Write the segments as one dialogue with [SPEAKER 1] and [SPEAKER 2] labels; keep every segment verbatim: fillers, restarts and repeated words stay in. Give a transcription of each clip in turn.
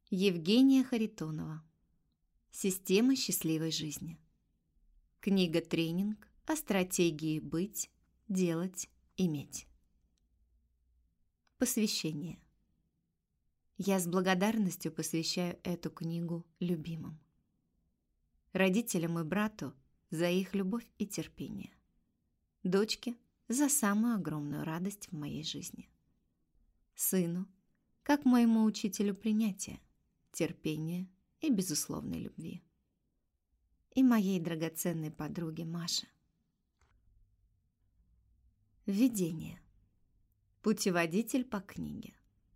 [SPEAKER 1] Евгения Харитонова. Система счастливой жизни. Книга-тренинг о стратегии быть, делать, иметь. Посвящение. Я с благодарностью посвящаю эту книгу любимым. Родителям и брату за их любовь и терпение. Дочке за самую огромную радость в моей жизни. Сыну, как моему учителю принятия, терпения и безусловной любви. И моей драгоценной подруге Маше. Введение. Путеводитель по книге.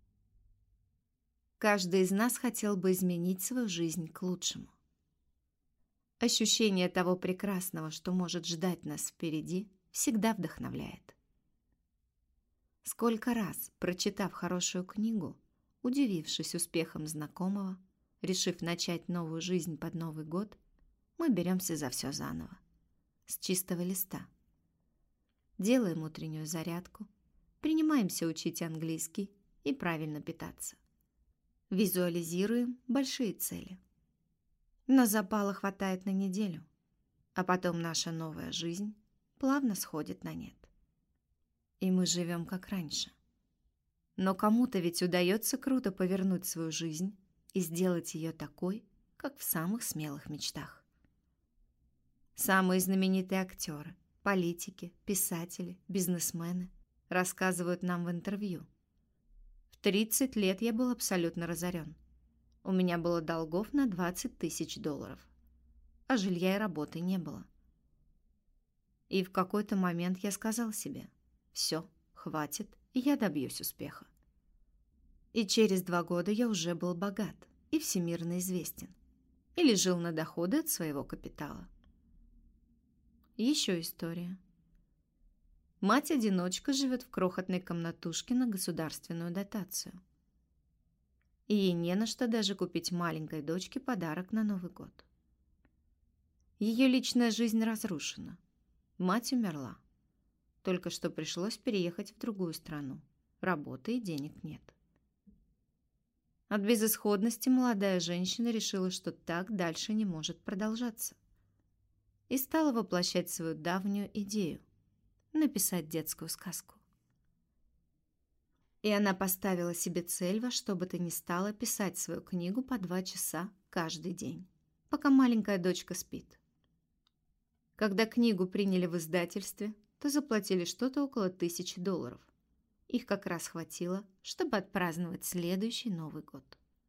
[SPEAKER 1] Каждый из нас хотел бы изменить свою жизнь к лучшему. Ощущение того прекрасного, что может ждать нас впереди, всегда вдохновляет. Сколько раз, прочитав хорошую книгу, удивившись успехом знакомого, решив начать новую жизнь под Новый год, мы беремся за все заново, с чистого листа. Делаем утреннюю зарядку, принимаемся учить английский и правильно питаться. Визуализируем большие цели. Но запала хватает на неделю, а потом наша новая жизнь плавно сходит на нет. И мы живем как раньше. Но кому-то ведь удается круто повернуть свою жизнь и сделать ее такой, как в самых смелых мечтах. Самые знаменитые актеры, политики, писатели, бизнесмены рассказывают нам в интервью. В тридцать лет я был абсолютно разорен. У меня было долгов на двадцать тысяч долларов, а жилья и работы не было. И в какой-то момент я сказал себе: все, хватит, и я добьюсь успеха. И через два года я уже был богат и всемирно известен. Или жил на доходы от своего капитала. Еще история. Мать-одиночка живет в крохотной комнатушке на государственную дотацию. И ей не на что даже купить маленькой дочке подарок на Новый год. Ее личная жизнь разрушена. Мать умерла. Только что пришлось переехать в другую страну. Работы и денег нет. От безысходности молодая женщина решила, что так дальше не может продолжаться. И стала воплощать свою давнюю идею – написать детскую сказку. И она поставила себе цель во что бы то ни стало писать свою книгу по два часа каждый день, пока маленькая дочка спит. Когда книгу приняли в издательстве, то заплатили что-то около тысячи долларов. Их как раз хватило, чтобы отпраздновать следующий Новый год.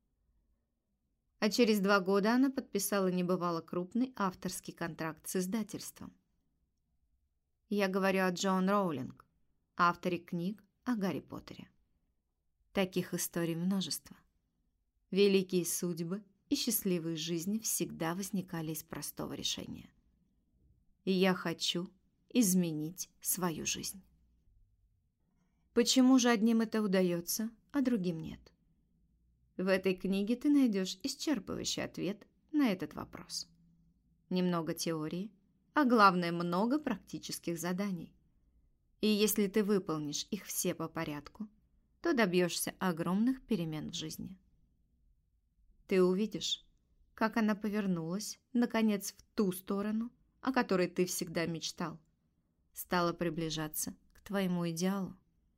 [SPEAKER 1] А через два года она подписала небывало крупный авторский контракт с издательством. Я говорю о Джоан Роулинг, авторе книг о Гарри Поттере. Таких историй множество. Великие судьбы и счастливые жизни всегда возникали из простого решения. И я хочу изменить свою жизнь. Почему же одним это удается, а другим нет? В этой книге ты найдешь исчерпывающий ответ на этот вопрос. Немного теории, а главное, много практических заданий. И если ты выполнишь их все по порядку, то добьешься огромных перемен в жизни. Ты увидишь, как она повернулась, наконец, в ту сторону, о которой ты всегда мечтал, стала приближаться к твоему идеалу.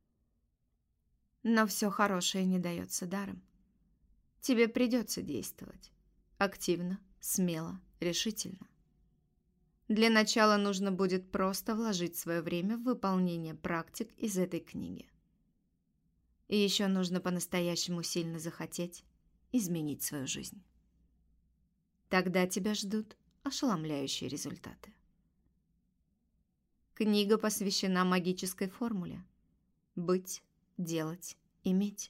[SPEAKER 1] Но все хорошее не дается даром. Тебе придется действовать. Активно, смело, решительно. Для начала нужно будет просто вложить свое время в выполнение практик из этой книги. И еще нужно по-настоящему сильно захотеть изменить свою жизнь. Тогда тебя ждут ошеломляющие результаты. Книга посвящена магической формуле «Быть, делать, иметь».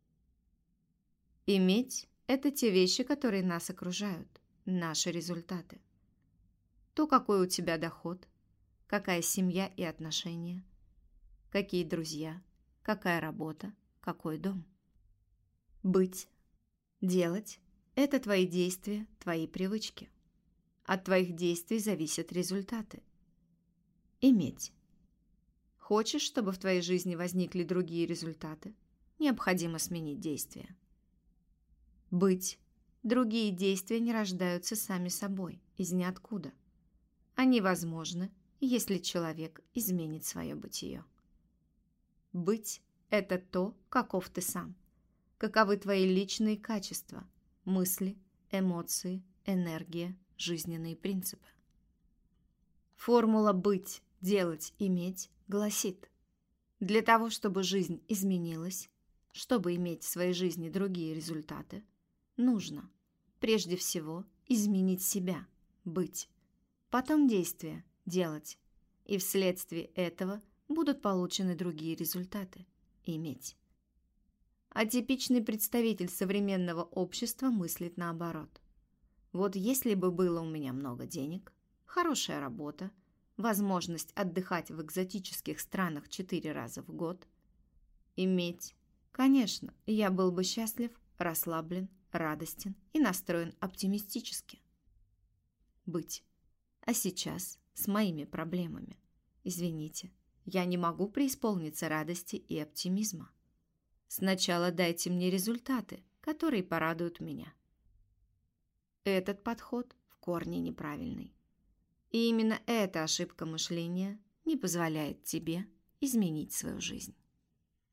[SPEAKER 1] Иметь – это те вещи, которые нас окружают, наши результаты. То, какой у тебя доход, какая семья и отношения, какие друзья, какая работа, какой дом. Быть, делать – это твои действия, твои привычки. От твоих действий зависят результаты. Иметь. Хочешь, чтобы в твоей жизни возникли другие результаты? Необходимо сменить действия. Быть. Другие действия не рождаются сами собой, из ниоткуда. Они возможны, если человек изменит свое бытие. Быть – это то, каков ты сам. Каковы твои личные качества, мысли, эмоции, энергия, жизненные принципы. Формула «быть, делать, иметь» гласит: для того, чтобы жизнь изменилась, чтобы иметь в своей жизни другие результаты, нужно прежде всего изменить себя, быть, потом действия, делать, и вследствие этого будут получены другие результаты, иметь. А типичный представитель современного общества мыслит наоборот. Вот если бы было у меня много денег, хорошая работа, возможность отдыхать в экзотических странах четыре раза в год, иметь, конечно, я был бы счастлив, расслаблен, радостен и настроен оптимистически. Быть. А сейчас с моими проблемами. Извините, я не могу преисполниться радости и оптимизма. Сначала дайте мне результаты, которые порадуют меня. Этот подход в корне неправильный. И именно эта ошибка мышления не позволяет тебе изменить свою жизнь.